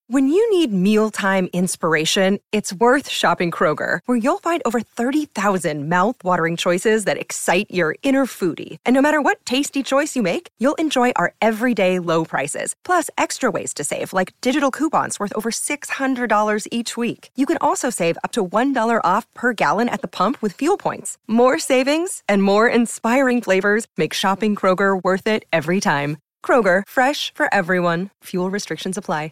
When you need mealtime inspiration, it's worth shopping Kroger, where you'll find over 30,000 mouth-watering choices that excite your inner foodie. And no matter what tasty choice you make, you'll enjoy our everyday low prices, plus extra ways to save, like digital coupons worth over $600 each week. You can also save up to $1 off per gallon at the pump with fuel points. More savings and more inspiring flavors make shopping Kroger worth it every time. Kroger, fresh for everyone. Fuel restrictions apply.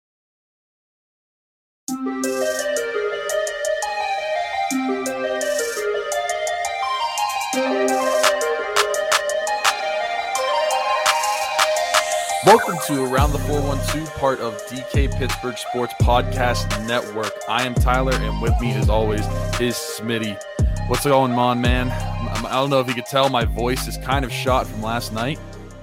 Welcome to Around the 412, part of DK Pittsburgh Sports Podcast Network. I am Tyler, and with me, as always, is Smitty. What's going on, man? I don't know if you could tell, my voice is kind of shot from last night.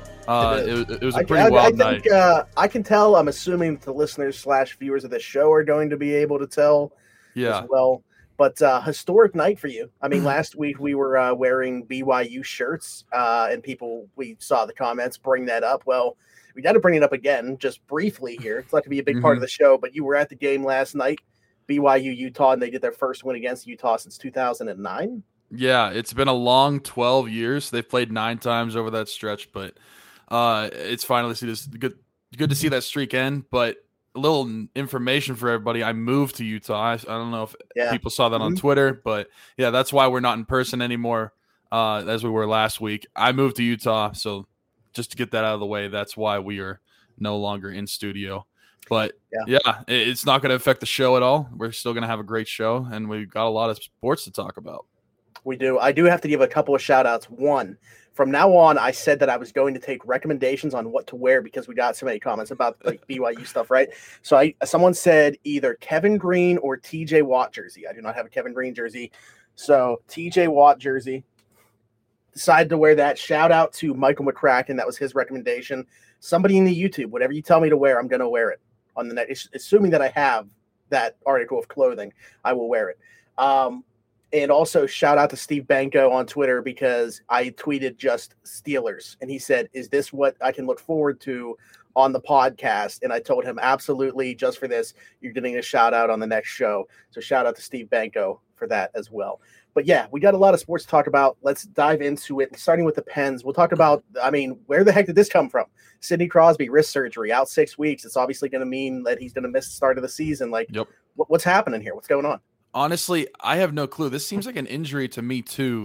It was a pretty wild night. I can tell. I'm assuming the listeners / viewers of this show are going to be able to tell as well. But historic night for you. I mean, last week we were wearing BYU shirts, and we saw the comments bring that up. Well, we got to bring it up again, just briefly here. It's not to be a big part of the show, but you were at the game last night, BYU Utah, and they did their first win against Utah since 2009. Yeah, it's been a long 12 years. They've played 9 times over that stretch, but it's finally good to see that streak end. But a little information for everybody: I moved to Utah. I don't know if people saw that on Twitter, but yeah, that's why we're not in person anymore as we were last week. I moved to Utah, so just to get that out of the way, that's why we are no longer in studio. But it's not going to affect the show at all. We're still going to have a great show, and we've got a lot of sports to talk about. We do. I do have to give a couple of shout outs. One, from now on, I said that I was going to take recommendations on what to wear because we got so many comments about like BYU stuff, right? So someone said either Kevin Green or TJ Watt jersey. I do not have a Kevin Green jersey. So TJ Watt jersey. Decided to wear that. Shout out to Michael McCracken. That was his recommendation. Somebody in the YouTube, whatever you tell me to wear, I'm going to wear it on the net. Assuming that I have that article of clothing, I will wear it. And also shout out to Steve Banko on Twitter because I tweeted just Steelers. And he said, is this what I can look forward to on the podcast? And I told him, absolutely, just for this, you're getting a shout out on the next show. So shout out to Steve Banko for that as well. But yeah, we got a lot of sports to talk about. Let's dive into it, starting with the Pens. We'll talk about, where the heck did this come from? Sidney Crosby, wrist surgery, out 6 weeks. It's obviously going to mean that he's going to miss the start of the season. What's happening here? What's going on? Honestly, I have no clue. This seems like an injury to me, too,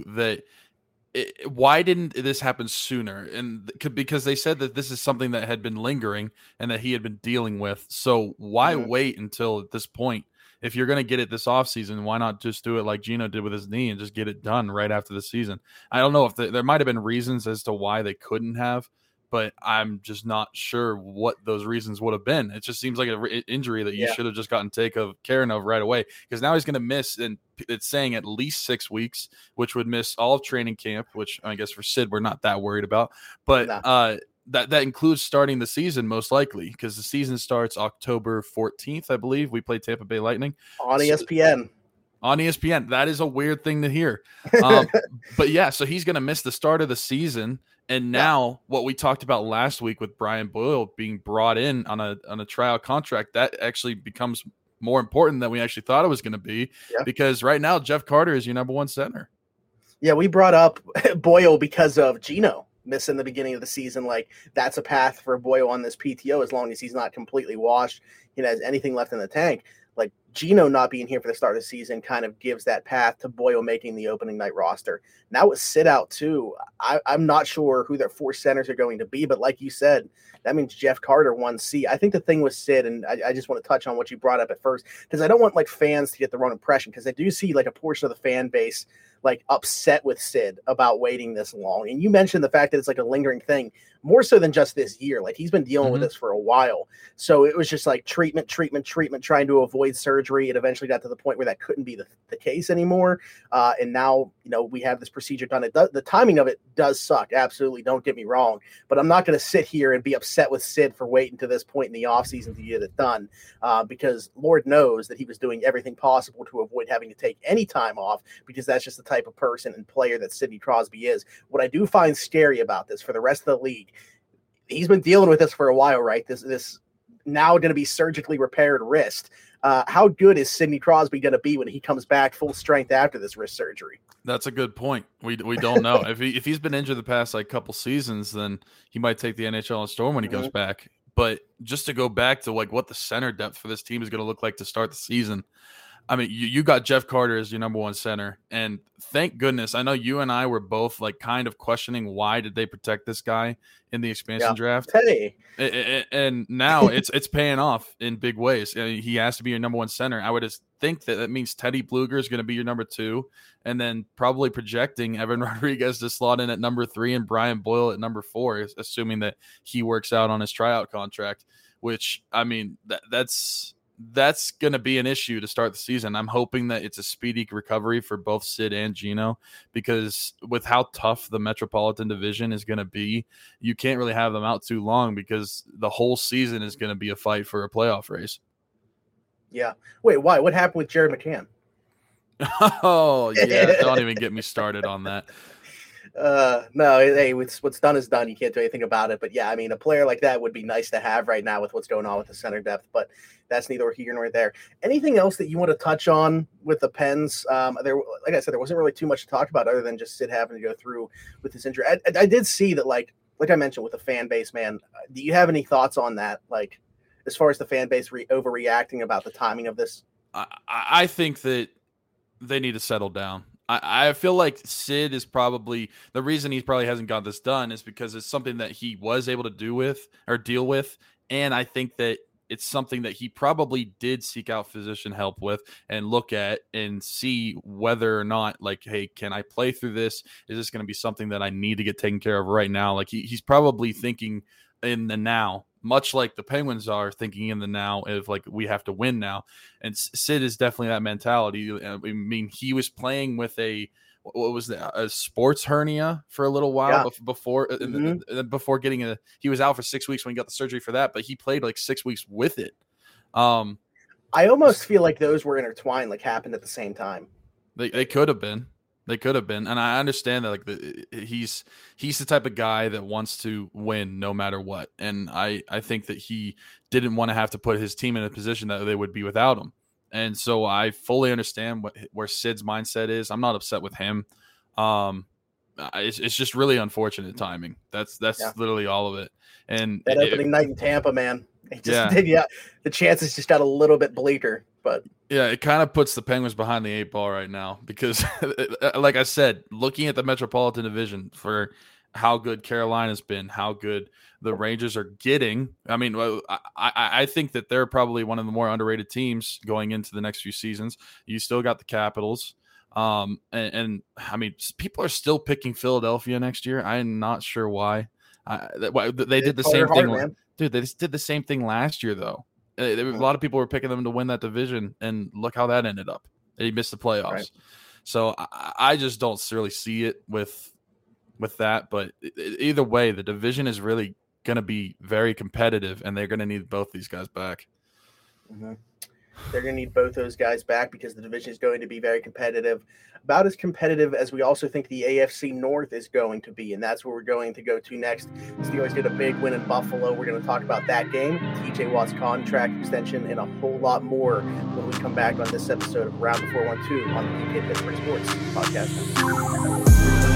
why didn't this happen sooner? And because they said that this is something that had been lingering and that he had been dealing with. So why wait until at this point? If you're going to get it this offseason, why not just do it like Gino did with his knee and just get it done right after the season? I don't know if there might have been reasons as to why they couldn't have, but I'm just not sure what those reasons would have been. It just seems like an injury that you should have just gotten care of right away, because now he's going to miss, and it's saying at least 6 weeks, which would miss all of training camp, which I guess for Sid we're not that worried about. But that includes starting the season most likely, because the season starts October 14th, I believe. We play Tampa Bay Lightning. On ESPN. On ESPN. That is a weird thing to hear. But yeah, so he's going to miss the start of the season. And now what we talked about last week with Brian Boyle being brought in on a tryout contract, that actually becomes more important than we actually thought it was going to be, because right now Jeff Carter is your number one center. Yeah, we brought up Boyle because of Gino missing the beginning of the season. Like, that's a path for Boyle on this PTO as long as he's not completely washed, has anything left in the tank. Like, Gino not being here for the start of the season kind of gives that path to Boyle making the opening night roster. Now with Sid out too, I'm not sure who their 4 centers are going to be, but like you said, that means Jeff Carter 1C. I think the thing with Sid, and I just want to touch on what you brought up at first, because I don't want like fans to get the wrong impression, because I do see like a portion of the fan base like upset with Sid about waiting this long. And you mentioned the fact that it's like a lingering thing, more so than just this year. Like, he's been dealing with this for a while. So it was just like treatment, trying to avoid surgery. It eventually got to the point where that couldn't be the case anymore. And now, we have this procedure done. The timing of it does suck. Absolutely. Don't get me wrong. But I'm not going to sit here and be upset with Sid for waiting to this point in the offseason to get it done, because Lord knows that he was doing everything possible to avoid having to take any time off, because that's just the type of person and player that Sidney Crosby is. What I do find scary about this for the rest of the league, he's been dealing with this for a while, right? This now going to be surgically repaired wrist. How good is Sidney Crosby going to be when he comes back full strength after this wrist surgery? That's a good point. We don't know. If he's been injured the past couple seasons, then he might take the NHL on storm when he comes back. But just to go back to what the center depth for this team is going to look like to start the season. I mean, you got Jeff Carter as your number one center, and thank goodness. I know you and I were both kind of questioning why did they protect this guy in the expansion draft. Hey. And now it's paying off in big ways. He has to be your number one center. I would think that means Teddy Bluger is going to be your number two, and then probably projecting Evan Rodriguez to slot in at number 3 and Brian Boyle at number 4, assuming that he works out on his tryout contract, which, I mean, that's going to be an issue to start the season. I'm hoping that it's a speedy recovery for both Sid and Gino, because with how tough the Metropolitan Division is going to be, you can't really have them out too long, because the whole season is going to be a fight for a playoff race. Yeah. Wait, why? What happened with Jared McCann? Oh, yeah. Don't even get me started on that. No, hey, what's done is done. You can't do anything about it. But yeah, I mean, a player like that would be nice to have right now with what's going on with the center depth, but that's neither here nor there. Anything else that you want to touch on with the Pens? Like I said, there wasn't really too much to talk about other than just Sid having to go through with his injury. I did see that, like I mentioned, with the fan base, man, do you have any thoughts on that? Like, as far as the fan base overreacting about the timing of this? I think that they need to settle down. I feel like Sid is probably the reason he probably hasn't got this done is because it's something that he was able to deal with. And I think that it's something that he probably did seek out physician help with and look at and see whether or not, hey, can I play through this? Is this going to be something that I need to get taken care of right now? He's probably thinking in the now, much like the Penguins are thinking in the now of we have to win now. And Sid is definitely that mentality. I mean, he was playing with a sports hernia for a little while before getting he was out for 6 weeks when he got the surgery for that, but he played 6 weeks with it. I almost feel like those were intertwined, happened at the same time. They could have been. They could have been, and I understand that he's the type of guy that wants to win no matter what, and I think that he didn't want to have to put his team in a position that they would be without him, and so I fully understand where Sid's mindset is. I'm not upset with him. It's just really unfortunate timing. That's literally all of it. And that opening night in Tampa, man, the chances just got a little bit bleaker. But yeah, it kind of puts the Penguins behind the 8 ball right now because, like I said, looking at the Metropolitan Division for how good Carolina's been, how good the Rangers are getting. I mean, I think that they're probably one of the more underrated teams going into the next few seasons. You still got the Capitals. And I mean, people are still picking Philadelphia next year. I'm not sure why. They did the same thing. Man. Dude, they just did the same thing last year, though. A lot of people were picking them to win that division, and look how that ended up. They missed the playoffs. Right. So I just don't really see it with that. But either way, the division is really going to be very competitive, and they're going to need both these guys back. Mm-hmm. They're going to need both those guys back because the division is going to be very competitive, about as competitive as we also think the AFC North is going to be, and that's where we're going to go to next. Steelers get a big win in Buffalo. We're going to talk about that game, TJ Watt's contract extension, and a whole lot more when we come back on this episode of Round the 412 on the DK Pittsburgh Sports Podcast.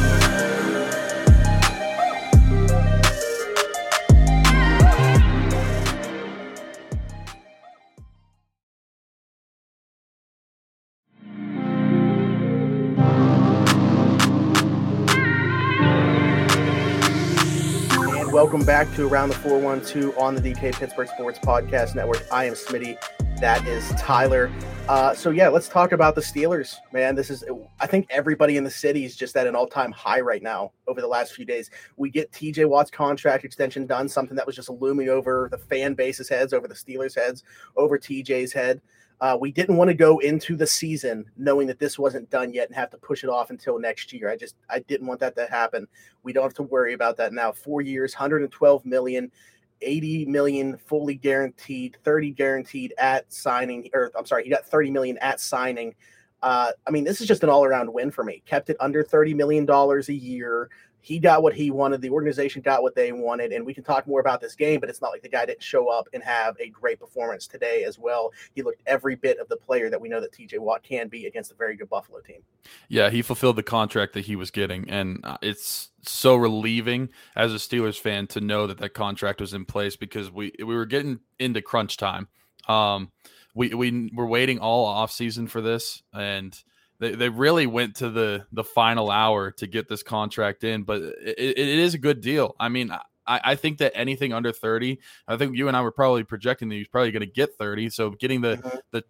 Welcome back to Around the 412 on the DK Pittsburgh Sports Podcast Network. I am Smitty. That is Tyler. Let's talk about the Steelers, man. I think everybody in the city is just at an all-time high right now over the last few days. We get TJ Watt's contract extension done, something that was just looming over the fan base's heads, over the Steelers' heads, over TJ's head. We didn't want to go into the season knowing that this wasn't done yet and have to push it off until next year. I didn't want that to happen. We don't have to worry about that now. 4 years, $112 million, $80 million fully guaranteed, 30 guaranteed at signing. He got $30 million at signing. This is just an all-around win for me. Kept it under $30 million a year. he got what he wanted. The organization got what they wanted, and we can talk more about this game, but it's not like the guy didn't show up and have a great performance today as well. He looked every bit of the player that we know that TJ Watt can be against a very good Buffalo team. Yeah, he fulfilled the contract that he was getting, and it's so relieving as a Steelers fan to know that that contract was in place, because we were getting into crunch time. We were waiting all offseason for this, and they really went to the final hour to get this contract in, but it is a good deal. I mean, I think that anything under 30, I think you and I were probably projecting that he's probably going to get 30. So getting the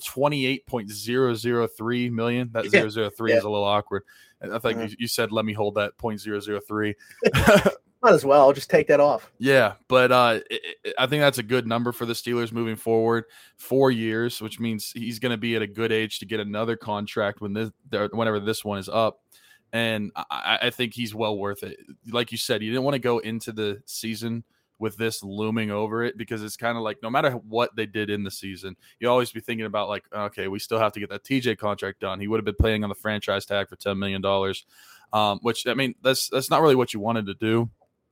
28.003 million, that 003 is a little awkward. I think you said, let me hold that 0.003. Might as well. I'll just take that off. Yeah, but I think that's a good number for the Steelers moving forward. 4 years, which means he's going to be at a good age to get another contract whenever this one is up. And I think he's well worth it. Like you said, you didn't want to go into the season with this looming over it, because it's kind of like no matter what they did in the season, you always be thinking about like, okay, we still have to get that TJ contract done. He would have been playing on the franchise tag for $10 million, which, I mean, that's not really what you wanted to do.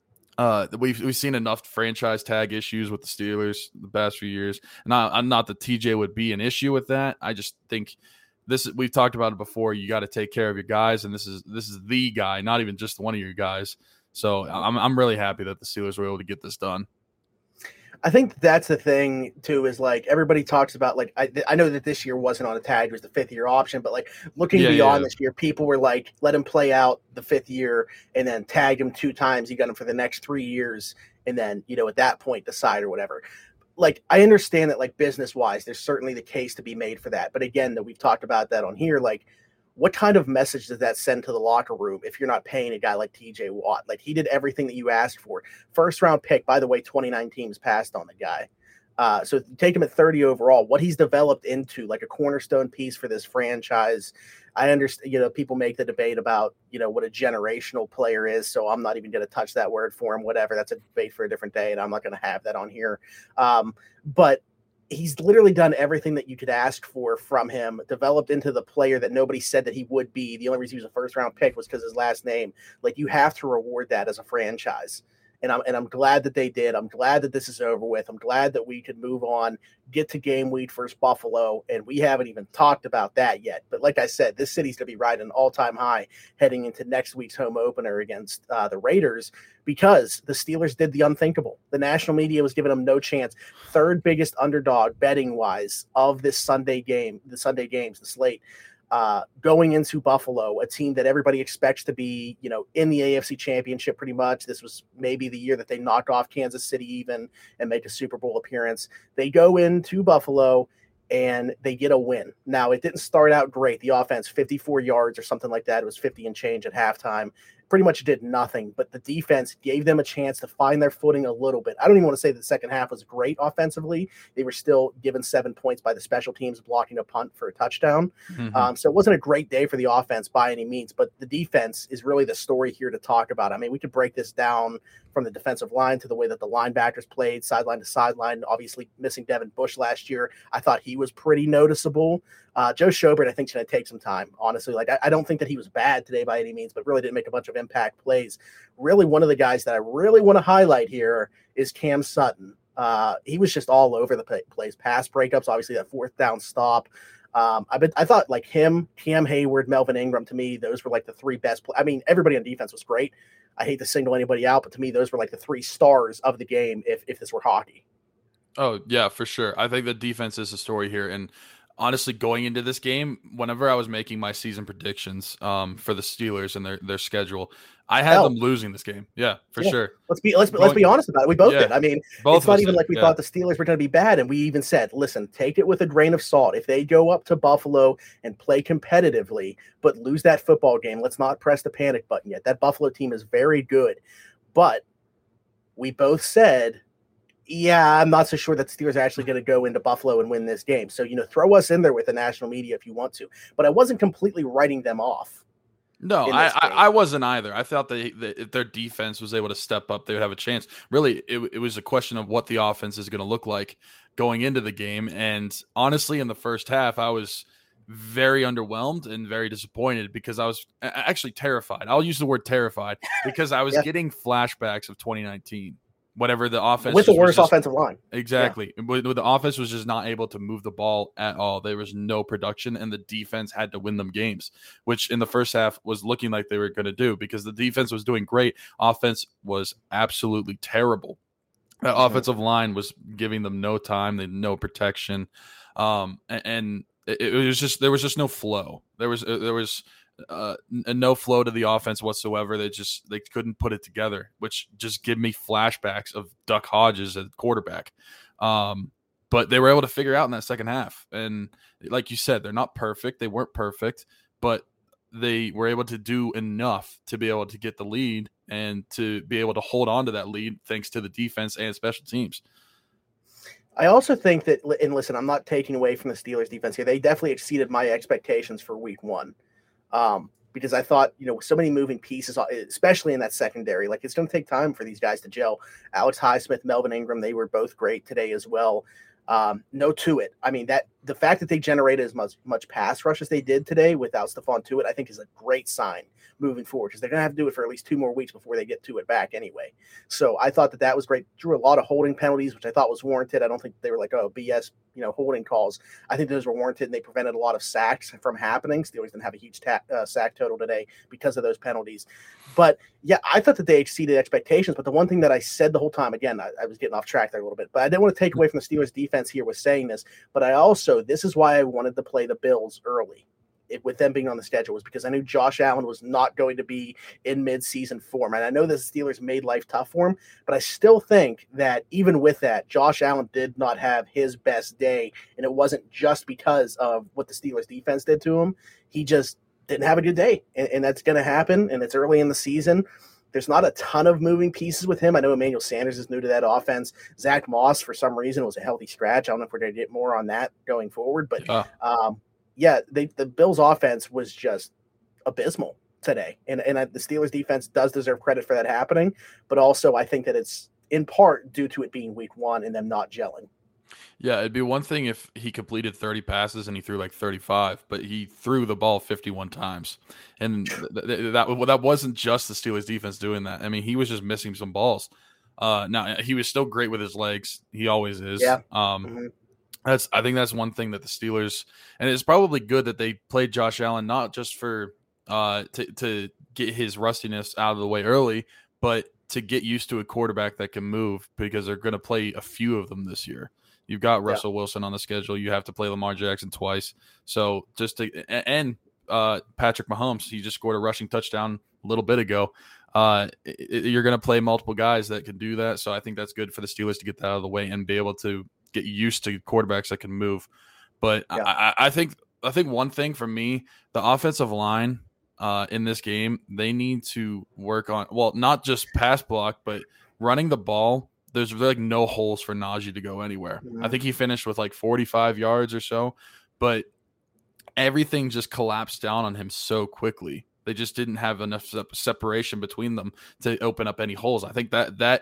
We've seen enough franchise tag issues with the Steelers the past few years. And I'm not that TJ would be an issue with that. I just think we've talked about it before. You got to take care of your guys, and this is the guy, not even just one of your guys. So I'm really happy that the Steelers were able to get this done. I think that's the thing too, is like everybody talks about, like, I know that this year wasn't on a tag, it was the 5th year option, but like looking beyond this year, people were like, let him play out the 5th year and then tag him 2 times. You got him for the next 3 years. And then, at that point decide or whatever. Like, I understand that, like, business wise, there's certainly the case to be made for that. But again, that we've talked about that on here, like, what kind of message does that send to the locker room if you're not paying a guy like TJ Watt? Like, he did everything that you asked for. 1st round pick, by the way, 29 teams passed on the guy. So take him at 30 overall, what he's developed into, like, a cornerstone piece for this franchise. I understand, people make the debate about, what a generational player is. So I'm not even going to touch that word for him, whatever. That's a debate for a different day, and I'm not going to have that on here. But he's literally done everything that you could ask for from him, developed into the player that nobody said that he would be. The only reason he was a 1st round pick was because his last name. Like, you have to reward that as a franchise. And I'm glad that they did. I'm glad that this is over with. I'm glad that we could move on, get to game week versus Buffalo, and we haven't even talked about that yet. But like I said, this city's going to be riding an all-time high heading into next week's home opener against the Raiders, because the Steelers did the unthinkable. The national media was giving them no chance. 3rd biggest underdog betting-wise of this Sunday game, the Sunday games, the slate. Going into Buffalo, a team that everybody expects to be, in the AFC Championship pretty much. This was maybe the year that they knock off Kansas City even and make a Super Bowl appearance. They go into Buffalo and they get a win. Now, it didn't start out great. The offense, 54 yards or something like that. It was 50 and change at halftime. Pretty much did nothing, but the defense gave them a chance to find their footing a little bit. I don't even want to say the second half was great offensively. They were still given 7 points by the special teams blocking a punt for a touchdown. So it wasn't a great day for the offense by any means, but the defense is really the story here to talk about. I mean, we could break this down from the defensive line to the way that the linebackers played sideline to sideline. Obviously missing Devin Bush last year, I thought he was pretty noticeable. Joe Schobert, I think, is going to take some time, honestly. Like, I don't think that he was bad today by any means, but really didn't make a bunch of impact plays. Really, one of the guys that I really want to highlight here is Cam Sutton. He was just all over the place. Pass breakups, obviously that 4th down stop. I thought, like, him, Cam Hayward, Melvin Ingram, to me, those were like the 3 best. I mean, everybody on defense was great. I hate to single anybody out, but to me, those were like the 3 stars of the game if this were hockey. Oh, yeah, for sure. I think the defense is the story here. And honestly, going into this game, whenever I was making my season predictions for the Steelers and their schedule, I had them losing this game. Yeah, for sure. Let's be honest about it. We both did. I mean, it's not even like we thought the Steelers were going to be bad, and we even said, listen, take it with a grain of salt. If they go up to Buffalo and play competitively but lose that football game, let's not press the panic button yet. That Buffalo team is very good. But we both said, yeah, I'm not so sure that Steelers are actually going to go into Buffalo and win this game. So, throw us in there with the national media if you want to. But I wasn't completely writing them off. No, I wasn't either. I thought that if their defense was able to step up, they would have a chance. Really, it was a question of what the offense is going to look like going into the game. And honestly, in the first half, I was very underwhelmed and very disappointed because I was actually terrified. I'll use the word terrified because I was Yeah. getting flashbacks of 2019. Whatever the offense with the was worst offensive line. Exactly. Yeah. But the offense was just not able to move the ball at all. There was no production, and the defense had to win them games, which in the first half was looking like they were going to do because the defense was doing great. Offense was absolutely terrible. That offensive line was giving them no time. They had no protection. And it was just, there was just no flow. There was no flow to the offense whatsoever. They couldn't put it together, which just give me flashbacks of Duck Hodges at quarterback. But they were able to figure out in that second half. And like you said, they're not perfect. They weren't perfect, but they were able to do enough to be able to get the lead and to be able to hold on to that lead thanks to the defense and special teams. I also think that, and listen, I'm not taking away from the Steelers defense here. They definitely exceeded my expectations for week one. Because I thought, with so many moving pieces, especially in that secondary, like it's going to take time for these guys to gel. Alex Highsmith, Melvin Ingram, they were both great today as well. No Tuitt. I mean, that the fact that they generated as much pass rush as they did today without Stephon Tuitt, I think is a great sign moving forward because they're going to have to do it for at least 2 more weeks before they get Tuitt back anyway. So I thought that was great. Drew a lot of holding penalties, which I thought was warranted. I don't think they were like, oh, BS, holding calls. I think those were warranted, and they prevented a lot of sacks from happening. Steelers didn't have a huge sack total today because of those penalties. But, yeah, I thought that they exceeded expectations. But the one thing that I said the whole time, again, I was getting off track there a little bit, but I didn't want to take away from the Steelers defense here with saying this. But this is why I wanted to play the Bills early. With them being on the schedule was because I knew Josh Allen was not going to be in mid-season form. And I know the Steelers made life tough for him, but I still think that even with that, Josh Allen did not have his best day. And it wasn't just because of what the Steelers defense did to him. He just didn't have a good day. And that's going to happen. And it's early in the season. There's not a ton of moving pieces with him. I know Emmanuel Sanders is new to that offense. Zach Moss, for some reason, was a healthy scratch. I don't know if we're going to get more on that going forward, but the Bills' offense was just abysmal today. And the Steelers' defense does deserve credit for that happening, but also I think that it's in part due to it being week one and them not gelling. Yeah, it'd be one thing if he completed 30 passes and he threw like 35, but he threw the ball 51 times. And that wasn't just the Steelers' defense doing that. I mean, he was just missing some balls. Now, he was still great with his legs. He always is. Yeah. I think that's one thing that the Steelers, and it's probably good that they played Josh Allen not just for to get his rustiness out of the way early, but to get used to a quarterback that can move because they're going to play a few of them this year. You've got Russell Wilson on the schedule. You have to play Lamar Jackson twice. So and Patrick Mahomes, he just scored a rushing touchdown a little bit ago. You're going to play multiple guys that can do that. So I think that's good for the Steelers to get that out of the way and be able to get used to quarterbacks that can move. But I think one thing for me, the offensive line in this game, they need to work on, well, not just pass block, but running the ball. There's like no holes for Najee to go anywhere. Mm-hmm. I think he finished with like 45 yards or so, but everything just collapsed down on him so quickly. They just didn't have enough separation between them to open up any holes. I think that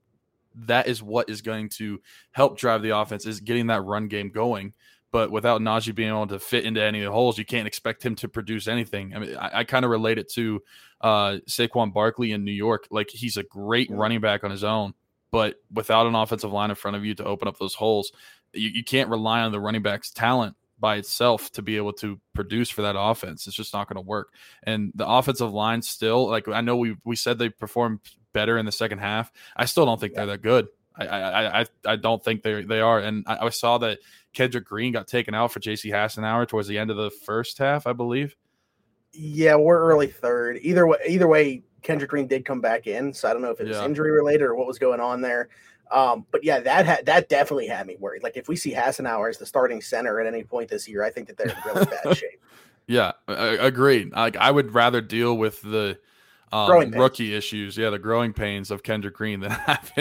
is what is going to help drive the offense, is getting that run game going. But without Najee being able to fit into any of the holes, you can't expect him to produce anything. I mean, I kind of relate it to Saquon Barkley in New York. Like, he's a great running back on his own, but without an offensive line in front of you to open up those holes, you can't rely on the running back's talent by itself to be able to produce for that offense. It's just not going to work. And the offensive line still, like, I know we said they performed better in the second half. I still don't think they're that good. I don't think they are. And I saw that Kendrick Green got taken out for J.C. Hassenauer towards the end of the first half, I believe. Yeah, we're early third. Either way, Kendrick Green did come back in, so I don't know if it was injury related or what was going on there. But yeah, that definitely had me worried. Like, if we see Hassenauer as the starting center at any point this year, I think that they're in really bad shape. Yeah, agreed. I would rather deal with the rookie issues, the growing pains of Kendrick Green than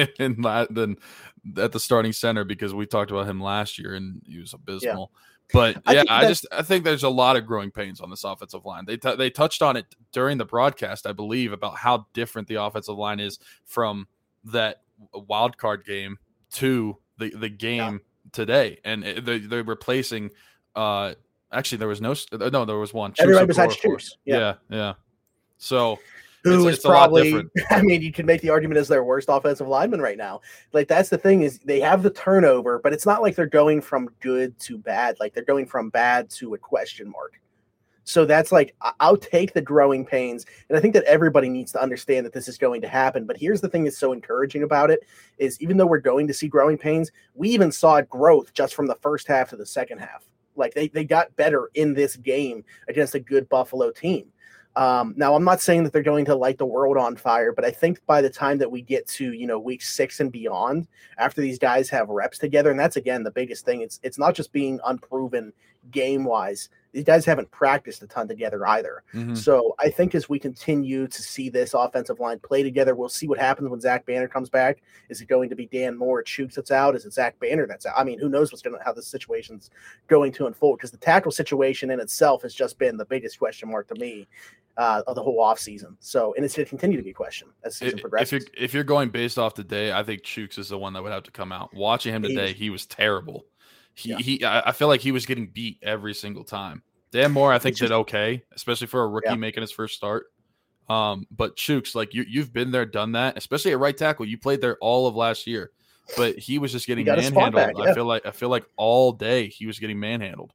than at the starting center, because we talked about him last year and he was abysmal. Yeah. But I think there's a lot of growing pains on this offensive line. They touched on it during the broadcast, I believe, about how different the offensive line is from that wild card game to the game today, and they're replacing. I Actually, there was no, there was one. Everybody besides Chooks. Yeah. So who is it's probably, a lot different. I mean, you can make the argument as their worst offensive lineman right now. Like, that's the thing, is they have the turnover, but it's not like they're going from good to bad. Like, they're going from bad to a question mark. So that's like, I'll take the growing pains. And I think that everybody needs to understand that this is going to happen. But here's the thing that's so encouraging about it is, even though we're going to see growing pains, we even saw growth just from the first half to the second half. Like, they got better in this game against a good Buffalo team. Now, I'm not saying that they're going to light the world on fire, but I think by the time that we get to, week 6 and beyond, after these guys have reps together, and that's, again, the biggest thing. It's not just being unproven game-wise. These guys haven't practiced a ton together either. Mm-hmm. So I think as we continue to see this offensive line play together, we'll see what happens when Zach Banner comes back. Is it going to be Dan Moore or Chooks that's out? Is it Zach Banner that's out? I mean, who knows how this situation's going to unfold, because the tackle situation in itself has just been the biggest question mark to me of the whole offseason. So, and it's going to continue to be a question as the season progresses. If you're going based off today, I think Chooks is the one that would have to come out. Watching him today, he was terrible. I feel like he was getting beat every single time. Dan Moore, I think, did okay, especially for a rookie making his first start. But Chooks, like, you've been there, done that, especially at right tackle. You played there all of last year, but he was just getting manhandled. Back, I feel like all day he was getting manhandled.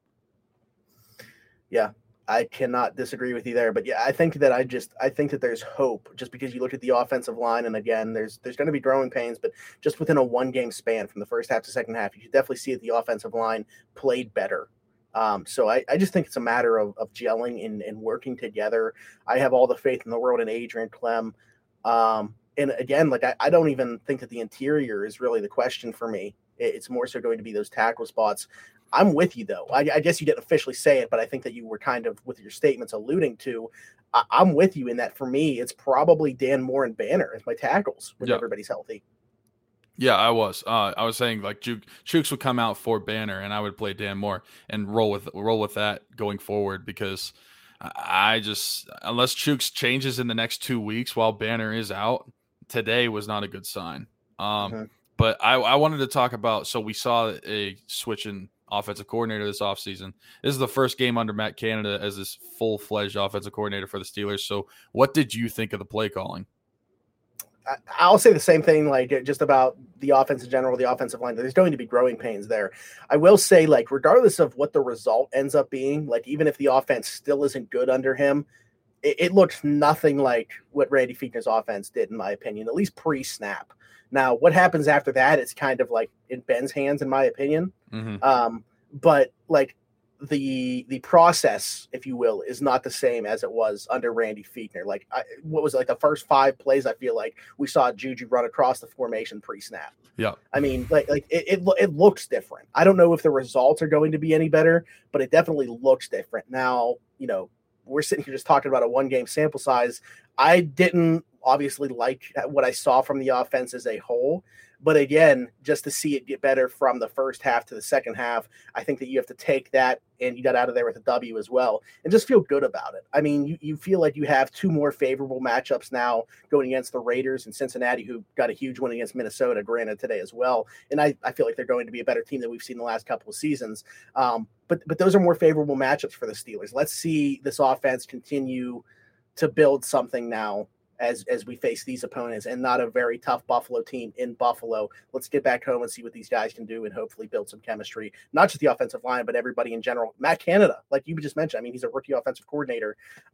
Yeah, I cannot disagree with you there. But yeah, I think that there's hope, just because you look at the offensive line, and again, there's going to be growing pains, but just within a 1-game span from the first half to second half, you can definitely see that the offensive line played better. So I just think it's a matter of gelling and working together. I have all the faith in the world in Adrian Clem. And again, like, I don't even think that the interior is really the question for me. It's more so going to be those tackle spots. I'm with you, though. I guess you didn't officially say it, but I think that you were kind of, with your statements, alluding to. I'm with you in that. For me, it's probably Dan Moore and Banner as my tackles when everybody's healthy. Yeah, I was. I was saying, like, Chooks would come out for Banner, and I would play Dan Moore and roll with that going forward, because I just, unless Chooks changes in the next 2 weeks while Banner is out, today was not a good sign. But I wanted to talk about, so we saw a switch in offensive coordinator this offseason. This is the first game under Matt Canada as this full-fledged offensive coordinator for the Steelers. So what did you think of the play calling? I'll say the same thing, like, just about the offense in general, the offensive line. There's going to be growing pains there. I will say, like, regardless of what the result ends up being, like, even if the offense still isn't good under him, it looks nothing like what Randy Fichtner's offense did, in my opinion, at least pre-snap. Now, what happens after that, it's kind of like in Ben's hands, in my opinion. But, like, the process, if you will, is not the same as it was under Randy Fichtner. Like, what was it, like the first 5 plays? I feel like we saw Juju run across the formation pre-snap. Yeah, I mean, like it looks different. I don't know if the results are going to be any better, but it definitely looks different. Now, we're sitting here just talking about a 1-game sample size. I didn't obviously like what I saw from the offense as a whole. But again, just to see it get better from the first half to the second half, I think that you have to take that, and you got out of there with a W as well, and just feel good about it. I mean, you feel like you have 2 more favorable matchups now going against the Raiders and Cincinnati, who got a huge win against Minnesota, granted, today as well. And I feel like they're going to be a better team than we've seen the last couple of seasons. But those are more favorable matchups for the Steelers. Let's see this offense continue to build something now as we face these opponents, and not a very tough Buffalo team in Buffalo. Let's get back home and see what these guys can do, and hopefully build some chemistry, not just the offensive line, but everybody in general. Matt Canada, like you just mentioned, I mean, he's a rookie offensive coordinator.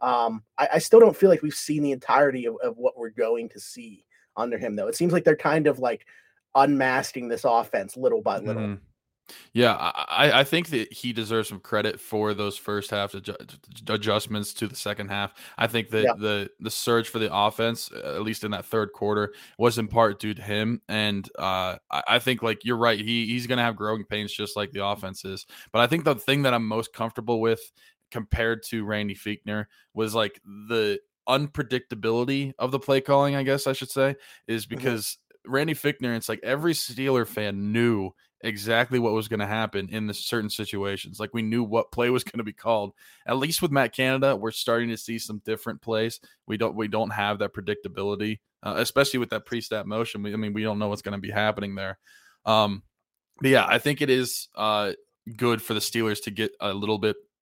I still don't feel like we've seen the entirety of what we're going to see under him, though. It seems like they're kind of like unmasking this offense little by little. Yeah, I think that he deserves some credit for those first half adjustments to the second half. I think that the surge for the offense, at least in that third quarter, was in part due to him. And I think, like, you're right, he's going to have growing pains just like the offense is. But I think the thing that I'm most comfortable with compared to Randy Fichtner was, like, the unpredictability of the play calling, I guess I should say, is because Randy Fichtner, it's like every Steeler fan knew exactly what was going to happen in the certain situations. Like, we knew what play was going to be called. At least with Matt Canada, we're starting to see some different plays. We don't have that predictability, especially with that pre-snap motion. We don't know what's going to be happening there. But yeah, I think it is good for the Steelers to get a little bit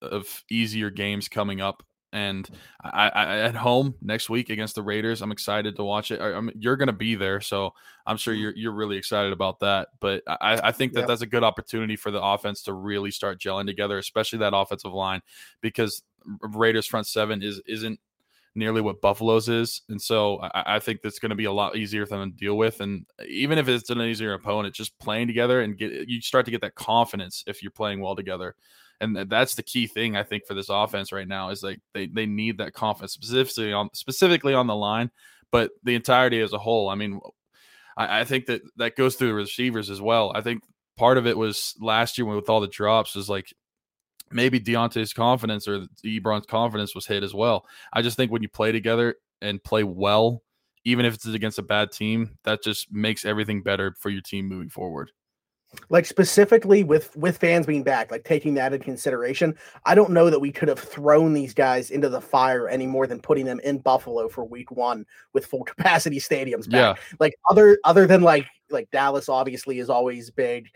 of easier games coming up. And I at home next week against the Raiders, I'm excited to watch it. You're going to be there, so I'm sure you're really excited about that. But I think that that's a good opportunity for the offense to really start gelling together, especially that offensive line, because Raiders front seven isn't nearly what Buffalo's is, and so I think that's going to be a lot easier for them to deal with. And even if it's an easier opponent, just playing together and you start to get that confidence if you're playing well together. And that's the key thing, I think, for this offense right now is like they need that confidence specifically on the line, but the entirety as a whole. I mean, I think that goes through the receivers as well. I think part of it was last year with all the drops was like maybe Deontay's confidence or Ebron's confidence was hit as well. I just think when you play together and play well, even if it's against a bad team, that just makes everything better for your team moving forward. Like specifically with fans being back, like taking that into consideration, I don't know that we could have thrown these guys into the fire any more than putting them in Buffalo for week 1 with full capacity stadiums back. Yeah. Like other than like Dallas obviously is always big.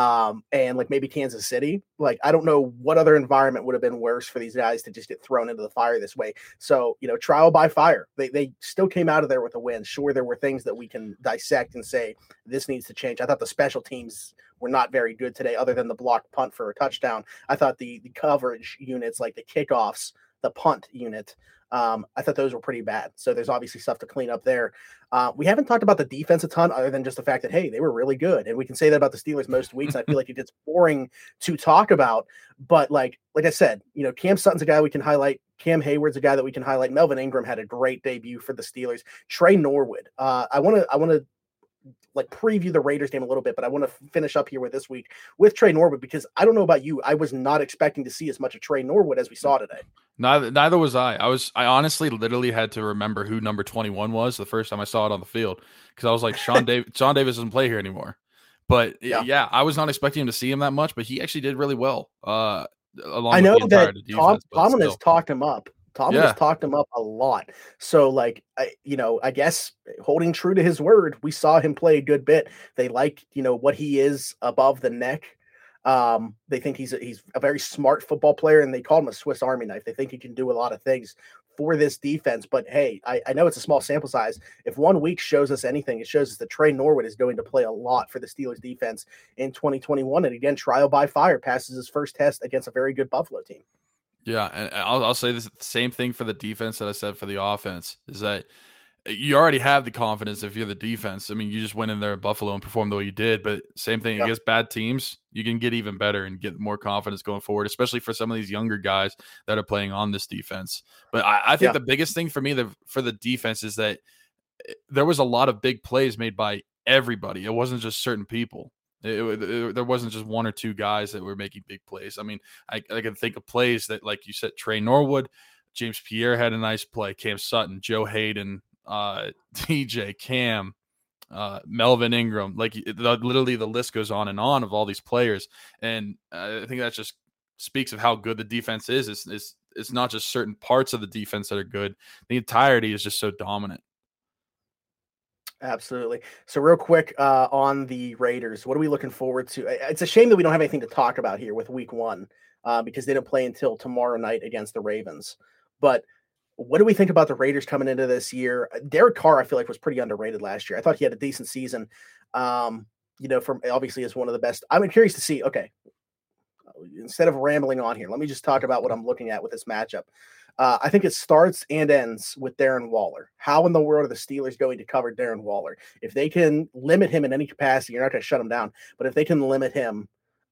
And like maybe Kansas City, like I don't know what other environment would have been worse for these guys to just get thrown into the fire this way. So, trial by fire, they still came out of there with a win. Sure, there were things that we can dissect and say this needs to change. I thought the special teams were not very good today, other than the blocked punt for a touchdown. I thought the coverage units, like the kickoffs, the punt unit, I thought those were pretty bad. So there's obviously stuff to clean up there. We haven't talked about the defense a ton, other than just the fact that, hey, they were really good. And we can say that about the Steelers most weeks. I feel like it gets boring to talk about. But like I said, Cam Sutton's a guy we can highlight. Cam Hayward's a guy that we can highlight. Melvin Ingram had a great debut for the Steelers. Trey Norwood. I want to like preview the Raiders game a little bit, but I want to finish up here with this week with Trey Norwood, because I don't know about you, I was not expecting to see as much of Trey Norwood as we saw today. Neither was I. I honestly literally had to remember who number 21 was the first time I saw it on the field, because I was like, Sean Davis doesn't play here anymore. But yeah, I was not expecting him to see him that much, but he actually did really well. I know that Tomlin has talked him up. Tomlin has talked him up a lot. So, I guess holding true to his word, we saw him play a good bit. They like, what he is above the neck. They think he's a very smart football player, and they call him a Swiss Army knife. They think he can do a lot of things for this defense. But, hey, I know it's a small sample size. If 1 week shows us anything, it shows us that Trey Norwood is going to play a lot for the Steelers defense in 2021. And, again, trial by fire, passes his first test against a very good Buffalo team. Yeah, and I'll say this same thing for the defense that I said for the offense, is that you already have the confidence if you're the defense. I mean, you just went in there at Buffalo and performed the way you did, but same thing against bad teams, you can get even better and get more confidence going forward, especially for some of these younger guys that are playing on this defense. But I think the biggest thing for me for the defense is that there was a lot of big plays made by everybody. It wasn't just certain people. There wasn't just one or two guys that were making big plays. I mean, I can think of plays that, like you said, Trey Norwood, James Pierre had a nice play, Cam Sutton, Joe Hayden, DJ, Cam, Melvin Ingram. Literally the list goes on and on of all these players. And I think that just speaks of how good the defense is. It's not just certain parts of the defense that are good. The entirety is just so dominant. Absolutely. So real quick on the Raiders, what are we looking forward to? It's a shame that we don't have anything to talk about here with week 1 because they don't play until tomorrow night against the Ravens. But what do we think about the Raiders coming into this year? Derek Carr, I feel like, was pretty underrated last year. I thought he had a decent season. From obviously is one of the best. I'm curious to see, okay, instead of rambling on here, let me just talk about what I'm looking at with this matchup. I think it starts and ends with Darren Waller. How in the world are the Steelers going to cover Darren Waller? If they can limit him in any capacity, you're not going to shut him down. But if they can limit him,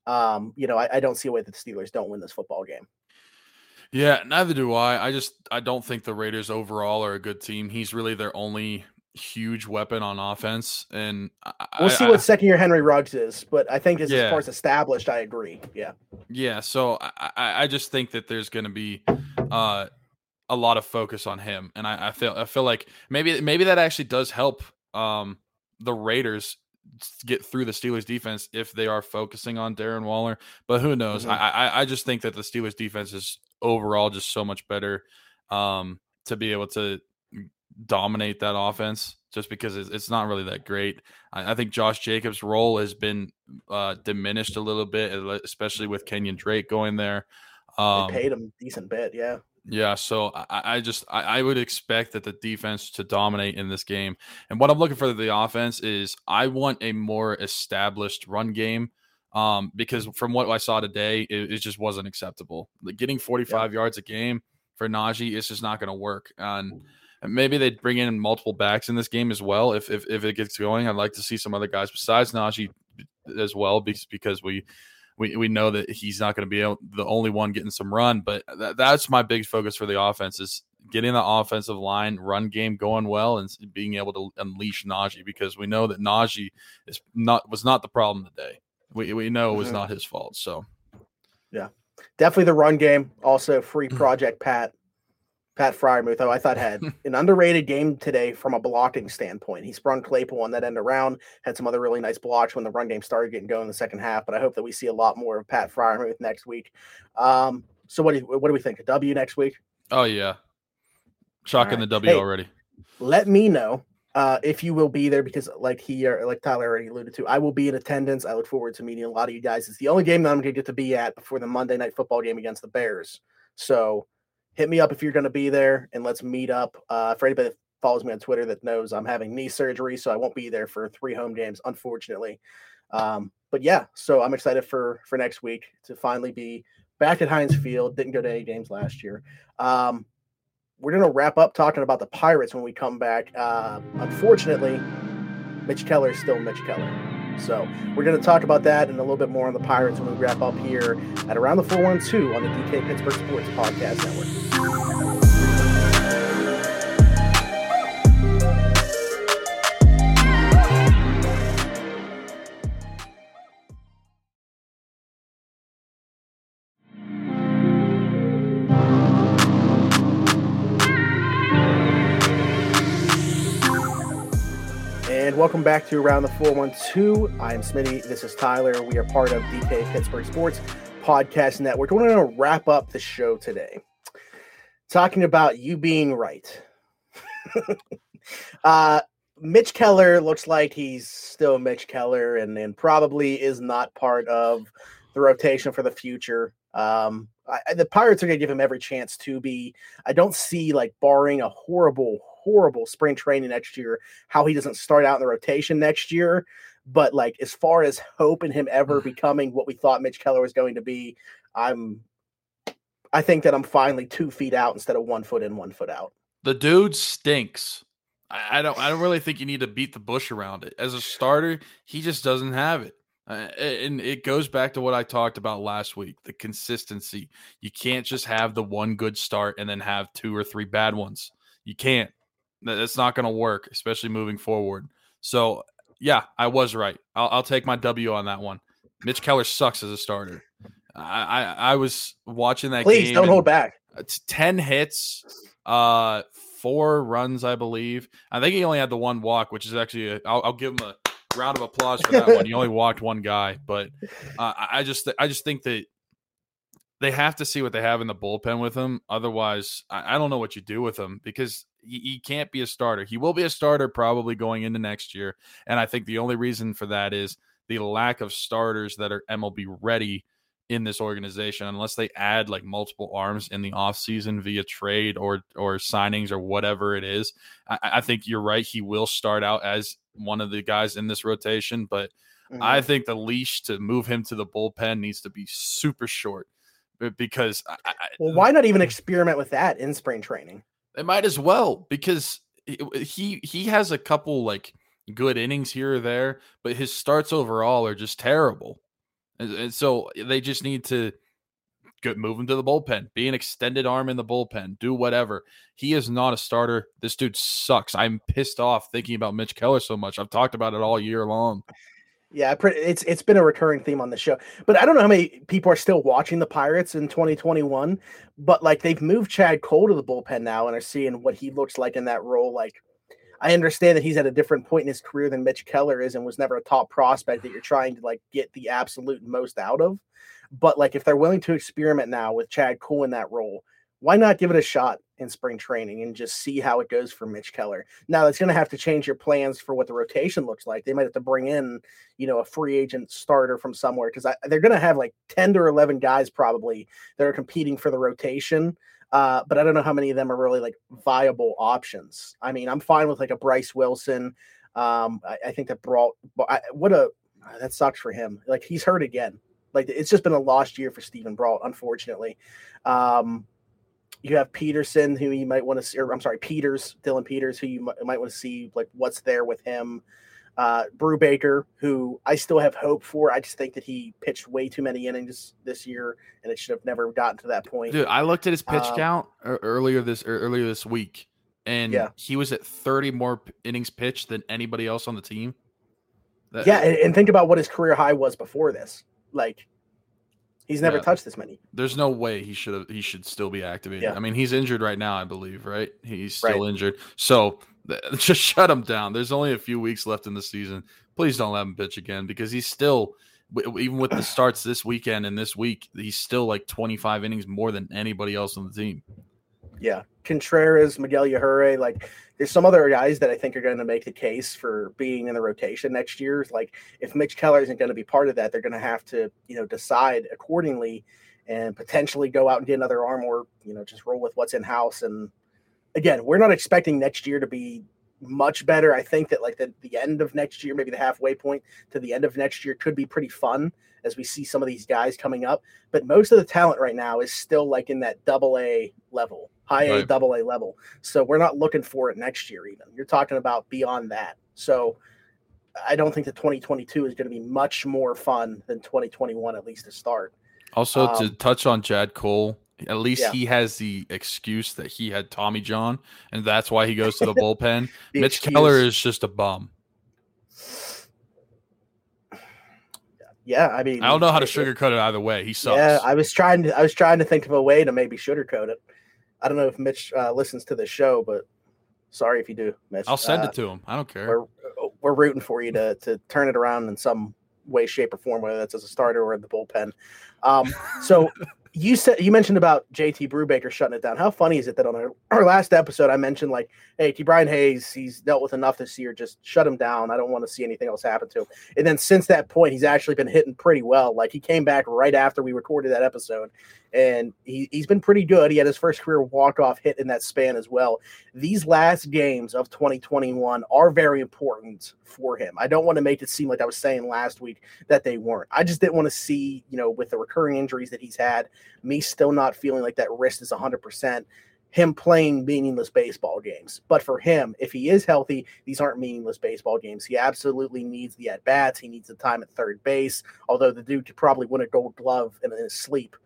I don't see a way that the Steelers don't win this football game. Yeah, neither do I. I don't think the Raiders overall are a good team. He's really their only huge weapon on offense. And we'll see what second-year Henry Ruggs is. But I think as far as established, I agree. Yeah. Yeah, so I just think that there's going to be a lot of focus on him, and I feel like maybe that actually does help the Raiders get through the Steelers defense if they are focusing on Darren Waller. But who knows? Mm-hmm. I just think that the Steelers defense is overall just so much better to be able to dominate that offense, just because it's not really that great. I think Josh Jacobs' role has been diminished a little bit, especially with Kenyon Drake going there. They paid him a decent bit, yeah. Yeah, so I would expect that the defense to dominate in this game. And what I'm looking for the offense is I want a more established run game, because from what I saw today, it just wasn't acceptable. Like getting 45 yards a game for Najee is just not going to work. And maybe they'd bring in multiple backs in this game as well if it gets going. I'd like to see some other guys besides Najee as well, because we know that he's not going to be the only one getting some run, but that's my big focus for the offense is getting the offensive line run game going well and being able to unleash Najee, because we know that Najee was not the problem today. We know it was not his fault. So yeah, definitely the run game. Also free Project Pat Freiermuth, I thought had an underrated game today from a blocking standpoint. He sprung Claypool on that end around, had some other really nice blocks when the run game started getting going in the second half, but I hope that we see a lot more of Pat Freiermuth next week. So what do we think? A W next week? Oh, yeah. Chalking the W already. Let me know if you will be there, because like Tyler already alluded to, I will be in attendance. I look forward to meeting a lot of you guys. It's the only game that I'm going to get to be at before the Monday Night Football game against the Bears. So hit me up if you're going to be there, and let's meet up. For anybody that follows me on Twitter that knows I'm having knee surgery, so I won't be there for 3 home games, unfortunately. But yeah, so I'm excited for next week to finally be back at Heinz Field. Didn't go to any games last year. We're going to wrap up talking about the Pirates when we come back. Unfortunately, Mitch Keller is still Mitch Keller. So we're going to talk about that and a little bit more on the Pirates when we wrap up here at Around the 412 on the DK Pittsburgh Sports Podcast Network. And welcome back to Around the 412. I am Smitty. This is Tyler. We are part of DK Pittsburgh Sports Podcast Network. We're going to wrap up the show today talking about you being right. Mitch Keller looks like he's still Mitch Keller and probably is not part of the rotation for the future. The Pirates are going to give him every chance to be. I don't see, like, barring a horrible spring training next year, how he doesn't start out in the rotation next year. But like, as far as hope in him ever becoming what we thought Mitch Keller was going to be, I think that I'm finally 2 feet out instead of 1 foot in, 1 foot out. The dude stinks. I don't really think you need to beat the bush around it. As a starter, he just doesn't have it. And it goes back to what I talked about last week, the consistency. You can't just have the one good start and then have 2 or 3 bad ones. You can't. That's not going to work, especially moving forward. So, yeah, I was right. I'll take my W on that one. Mitch Keller sucks as a starter. I was watching that game. Please don't hold back. It's 10 hits, 4 runs, I believe. I think he only had the 1 walk, which is actually I'll give him a round of applause for that one. He only walked 1 guy, but I just think that they have to see what they have in the bullpen with him. Otherwise, I don't know what you do with him, because he can't be a starter. He will be a starter probably going into next year. And I think the only reason for that is the lack of starters that are MLB ready in this organization, unless they add like multiple arms in the offseason via trade or signings or whatever it is. I think you're right. He will start out as one of the guys in this rotation, but I think the leash to move him to the bullpen needs to be super short, because why not even experiment with that in spring training? They might as well, because he has a couple like good innings here or there, but his starts overall are just terrible. And so they just need to move him to the bullpen, be an extended arm in the bullpen, do whatever. He is not a starter. This dude sucks. I'm pissed off thinking about Mitch Keller so much. I've talked about it all year long. Yeah, it's been a recurring theme on the show. But I don't know how many people are still watching the Pirates in 2021, but like, they've moved Chad Cole to the bullpen now and are seeing what he looks like in that role. Like, I understand that he's at a different point in his career than Mitch Keller is and was never a top prospect that you're trying to like get the absolute most out of. But like, if they're willing to experiment now with Chad Cole in that role, why not give it a shot in spring training and just see how it goes for Mitch Keller? Now, it's going to have to change your plans for what the rotation looks like. They might have to bring in, a free agent starter from somewhere, because they're going to have like 10 to 11 guys probably that are competing for the rotation. But I don't know how many of them are really like viable options. I mean, I'm fine with like a Bryce Wilson. I think that that sucks for him. Like, he's hurt again. Like, it's just been a lost year for Stephen Brault, unfortunately. You have Peterson, who you might want to see, or I'm sorry, Dylan Peters, who you might want to see like what's there with him. Brubaker, who I still have hope for. I just think that he pitched way too many innings this year, and it should have never gotten to that point. Dude, I looked at his pitch count earlier this week, and he was at 30 more innings pitched than anybody else on the team. And think about what his career high was before this. Like, he's never touched this many. There's no way he should still be activated. Yeah. I mean, he's injured right now, I believe, right? He's still injured. So just shut him down. There's only a few weeks left in the season. Please don't let him pitch again, because he's still, even with the starts this weekend and this week, he's still like 25 innings more than anybody else on the team. Yeah. Contreras, Miguel Yajure, like, there's some other guys that I think are going to make the case for being in the rotation next year. Like, if Mitch Keller isn't going to be part of that, they're going to have to, decide accordingly and potentially go out and get another arm, or, just roll with what's in house. And again, we're not expecting next year to be much better. I think that like the end of next year, maybe the halfway point to the end of next year, could be pretty fun as we see some of these guys coming up. But most of the talent right now is still like in that AA level, high A, AA level. So we're not looking for it next year even. You're talking about beyond that. So I don't think that 2022 is going to be much more fun than 2021, at least to start. Also, to touch on Chad Cole, at least he has the excuse that he had Tommy John, and that's why he goes to the bullpen. Mitch Keller is just a bum. Yeah, I mean, I don't know how to sugarcoat it either way. He sucks. Yeah, I was trying to think of a way to maybe sugarcoat it. I don't know if Mitch listens to the show, but sorry if you do, Mitch. I'll send it to him. I don't care. We're rooting for you to turn it around in some way, shape, or form, whether that's as a starter or in the bullpen. So you mentioned about JT Brubaker shutting it down. How funny is it that on our last episode I mentioned, like, hey, T. Brian Hayes, he's dealt with enough this year, just shut him down. I don't want to see anything else happen to him. And then since that point, he's actually been hitting pretty well. Like, he came back right after we recorded that episode, and he's been pretty good. He had his first career walk-off hit in that span as well. These last games of 2021 are very important for him. I don't want to make it seem like I was saying last week that they weren't. I just didn't want to see, with the recurring injuries that he's had, me still not feeling like that wrist is 100%, him playing meaningless baseball games. But for him, if he is healthy, these aren't meaningless baseball games. He absolutely needs the at-bats. He needs the time at third base, although the dude could probably win a gold glove in his sleep.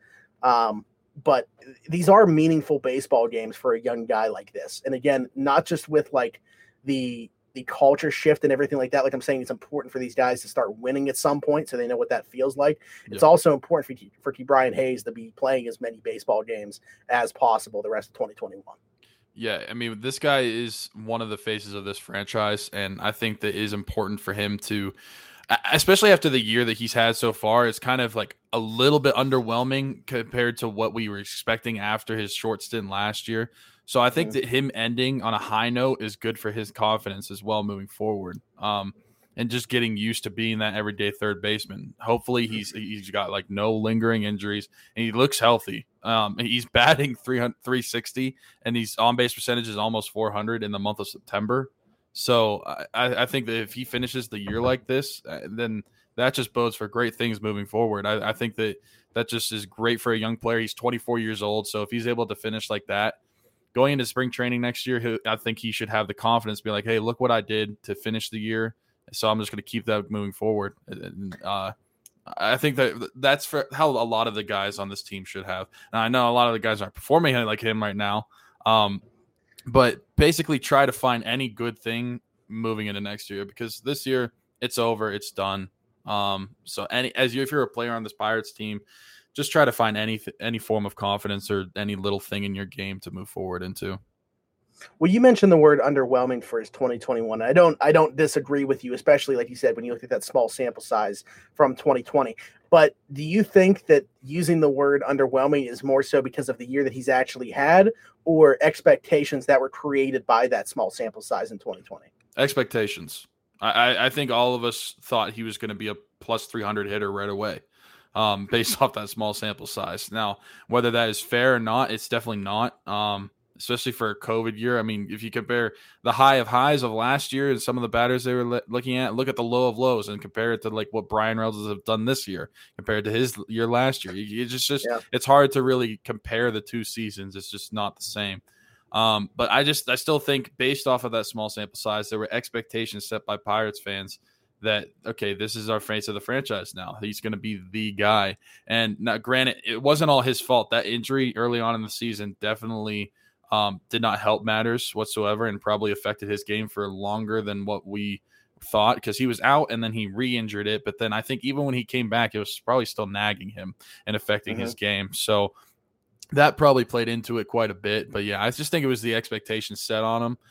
But these are meaningful baseball games for a young guy like this. And again, not just with like the culture shift and everything like that. Like I'm saying, it's important for these guys to start winning at some point so they know what that feels like. Yeah. It's also important for Brian Hayes to be playing as many baseball games as possible the rest of 2021. Yeah, I mean, this guy is one of the faces of this franchise, and I think that it is important for him to, especially after the year that he's had so far, it's kind of like a little bit underwhelming compared to what we were expecting after his short stint last year. So I think that him ending on a high note is good for his confidence as well moving forward. And just getting used to being that everyday third baseman. Hopefully he's got like no lingering injuries and he looks healthy. He's batting 360 and his on-base percentage is almost 400 in the month of September. So I think that if he finishes the year like this, then that just bodes for great things moving forward. I think that just is great for a young player. He's 24 years old. So if he's able to finish like that, going into spring training next year, I think he should have the confidence to be like, hey, look what I did to finish the year. So I'm just going to keep that moving forward. And, I think that's for how a lot of the guys on this team should have. And I know a lot of the guys aren't performing like him right now. But basically try to find any good thing moving into next year, because this year it's over, it's done. So if you're a player on this Pirates team, just try to find any form of confidence or any little thing in your game to move forward into. Well, you mentioned the word underwhelming for his 2021. I don't disagree with you, especially like you said, when you look at that small sample size from 2020. But do you think that using the word underwhelming is more so because of the year that he's actually had, or expectations that were created by that small sample size in 2020? Expectations. I think all of us thought he was going to be a plus 300 hitter right away, based off that small sample size. Now, whether that is fair or not, it's definitely not. Especially for a COVID year. I mean, if you compare the high of highs of last year and some of the batters they were looking at, look at the low of lows and compare it to like what Brian Reynolds has done this year compared to his year last year. It's hard to really compare the two seasons. It's just not the same. But I still think based off of that small sample size, there were expectations set by Pirates fans that, okay, this is our face of the franchise now. He's going to be the guy. And now, granted, it wasn't all his fault. That injury early on in the season definitely did not help matters whatsoever and probably affected his game for longer than what we thought, because he was out and then he re-injured it. But then I think even when he came back, it was probably still nagging him and affecting his game. So that probably played into it quite a bit. But yeah, I just think it was the expectations set on him.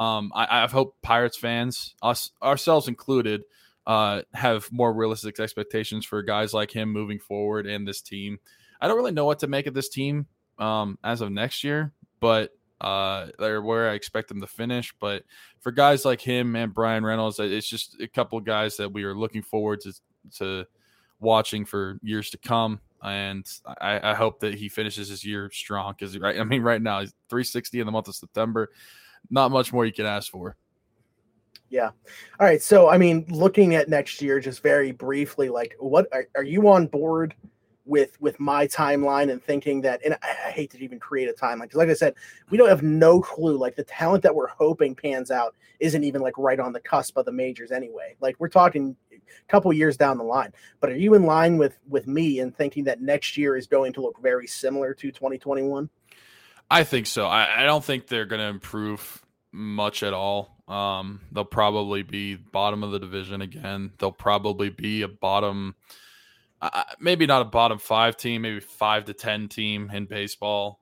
I hope Pirates fans, ourselves included, have more realistic expectations for guys like him moving forward and this team. I don't really know what to make of this team as of next year, but they're where I expect them to finish. But for guys like him and Brian Reynolds, it's just a couple of guys that we are looking forward to watching for years to come. And I hope that he finishes his year strong, because right now he's 360 in the month of September. Not much more you can ask for. Yeah. All right. So, I mean, looking at next year, just very briefly, like, what are you on board with my timeline and thinking that, and I hate to even create a timeline, because like I said, we don't have no clue. Like, the talent that we're hoping pans out isn't even like right on the cusp of the majors anyway. Like, we're talking a couple years down the line. But are you in line with me in thinking that next year is going to look very similar to 2021? I think so. I don't think they're going to improve much at all. They'll probably be bottom of the division again. They'll probably be a bottom, maybe not a bottom 5 team, maybe 5 to 10 team in baseball.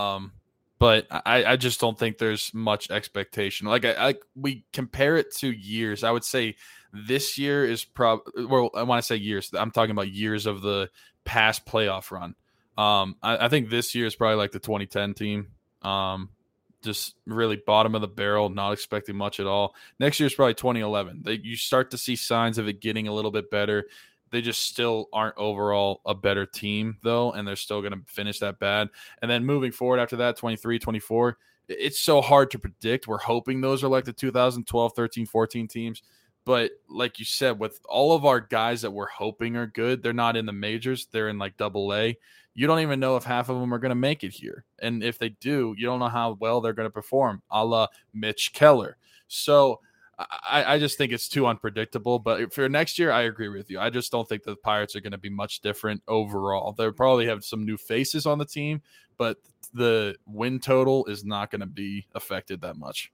But I just don't think there's much expectation. Like we compare it to years. I would say this year is probably, well, I want to say years, I'm talking about years of the past playoff run. I think this year is probably like the 2010 team. Just really bottom of the barrel, not expecting much at all. Next year is probably 2011. You start to see signs of it getting a little bit better. They just still aren't overall a better team, though, and they're still going to finish that bad. And then moving forward after that, 23, 24, it's so hard to predict. We're hoping those are like the 2012, 13, 14 teams. But like you said, with all of our guys that we're hoping are good, they're not in the majors. They're in like Double-A. You don't even know if half of them are going to make it here. And if they do, you don't know how well they're going to perform, a la Mitch Keller. So I just think it's too unpredictable. But for next year, I agree with you. I just don't think the Pirates are going to be much different overall. They'll probably have some new faces on the team, but the win total is not going to be affected that much.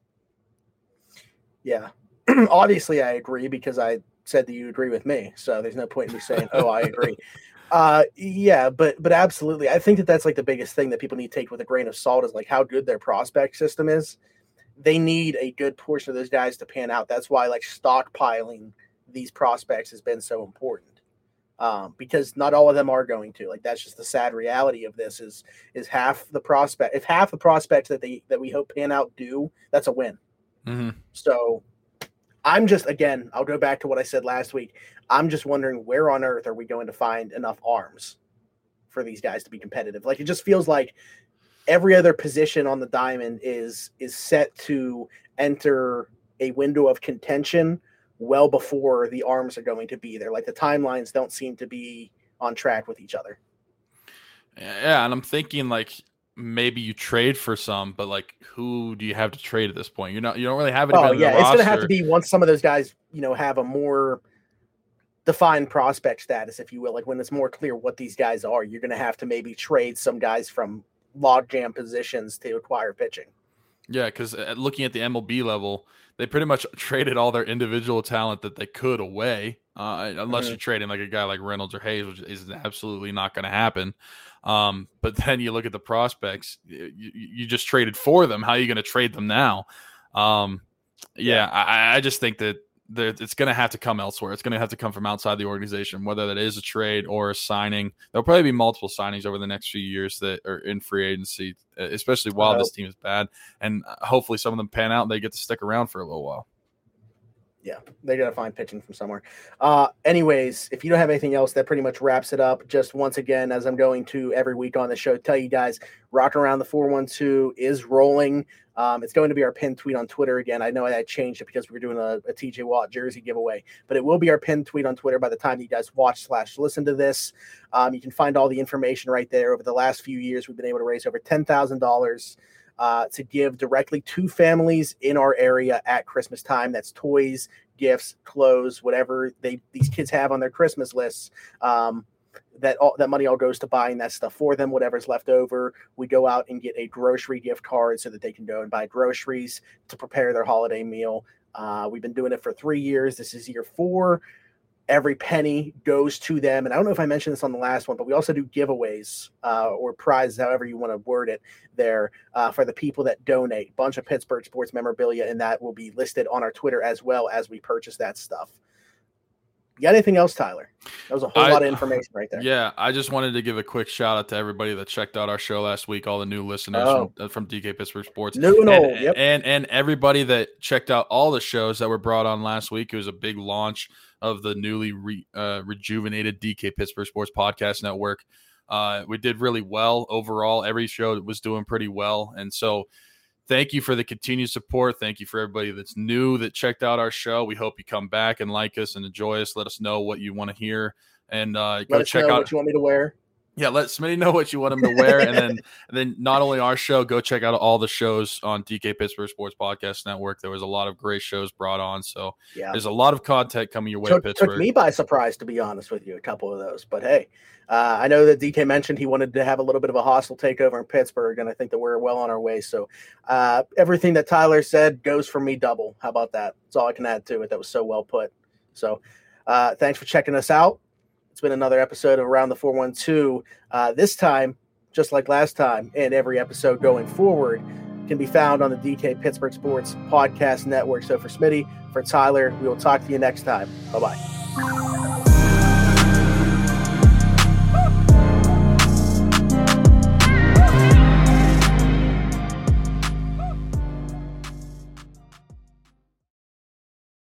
Yeah. Obviously, I agree, because I said that you agree with me. So there's no point in me saying, oh, I agree. Yeah, but absolutely. I think that's like the biggest thing that people need to take with a grain of salt is like how good their prospect system is. They need a good portion of those guys to pan out. That's why like stockpiling these prospects has been so important, because not all of them are going to. Like, that's just the sad reality of this is half the prospect. If half the prospects that we hope pan out do, that's a win. Mm-hmm. So I'm just, again, I'll go back to what I said last week. I'm just wondering where on earth are we going to find enough arms for these guys to be competitive? Like, it just feels like every other position on the diamond is set to enter a window of contention well before the arms are going to be there. Like, the timelines don't seem to be on track with each other. Yeah, and I'm thinking like maybe you trade for some, but like who do you have to trade at this point? You don't really have anybody. Oh yeah, it's going to have to be once some of those guys, have a more defined prospect status, if you will. Like, when it's more clear what these guys are, you're going to have to maybe trade some guys from logjam positions to acquire pitching. Yeah, because looking at the MLB level, they pretty much traded all their individual talent that they could away, unless you're trading like a guy like Reynolds or Hayes, which is absolutely not going to happen. But then you look at the prospects, you just traded for them. How are you going to trade them now? I just think that it's going to have to come elsewhere. It's going to have to come from outside the organization, whether that is a trade or a signing. There'll probably be multiple signings over the next few years that are in free agency, especially while this team is bad. And hopefully some of them pan out and they get to stick around for a little while. Yeah, they got to find pitching from somewhere. Anyways, if you don't have anything else, that pretty much wraps it up. Just once again, as I'm going to every week on the show, tell you guys, Rocking Around the 412 is rolling. It's going to be our pinned tweet on Twitter again. I know I changed it because we were doing a TJ Watt jersey giveaway, but it will be our pinned tweet on Twitter by the time you guys watch/listen to this. You can find all the information right there. Over the last few years, we've been able to raise over $10,000 to give directly to families in our area at Christmas time. That's toys, gifts, clothes, whatever these kids have on their Christmas lists. That money all goes to buying that stuff for them. Whatever's left over, we go out and get a grocery gift card so that they can go and buy groceries to prepare their holiday meal. We've been doing it for 3 years. This is year 4. Every penny goes to them. And I don't know if I mentioned this on the last one, but we also do giveaways or prizes, however you want to word it there, for the people that donate. A bunch of Pittsburgh sports memorabilia, and that will be listed on our Twitter as well as we purchase that stuff. You got anything else, Tyler? That was a whole lot of information right there. Yeah, I just wanted to give a quick shout out to everybody that checked out our show last week, all the new listeners from DK Pittsburgh Sports. New and old, yep. And everybody that checked out all the shows that were brought on last week. It was a big launch of the newly rejuvenated DK Pittsburgh Sports Podcast Network. We did really well overall. Every show was doing pretty well. And so thank you for the continued support. Thank you for everybody that's new that checked out our show. We hope you come back and like us and enjoy us. Let us know what you want to hear. And go check out what you want me to wear. Yeah, let Smitty know what you want him to wear. And then not only our show, go check out all the shows on DK Pittsburgh Sports Podcast Network. There was a lot of great shows brought on. So there's a lot of content coming your way, Pittsburgh. Took me by surprise, to be honest with you, a couple of those. But hey, I know that DK mentioned he wanted to have a little bit of a hostile takeover in Pittsburgh, and I think that we're well on our way. So everything that Tyler said goes for me double. How about that? That's all I can add to it. That was so well put. So thanks for checking us out. It's been another episode of Around the 412. This time, just like last time, and every episode going forward can be found on the DK Pittsburgh Sports Podcast Network. So for Smitty, for Tyler, we will talk to you next time. Bye-bye.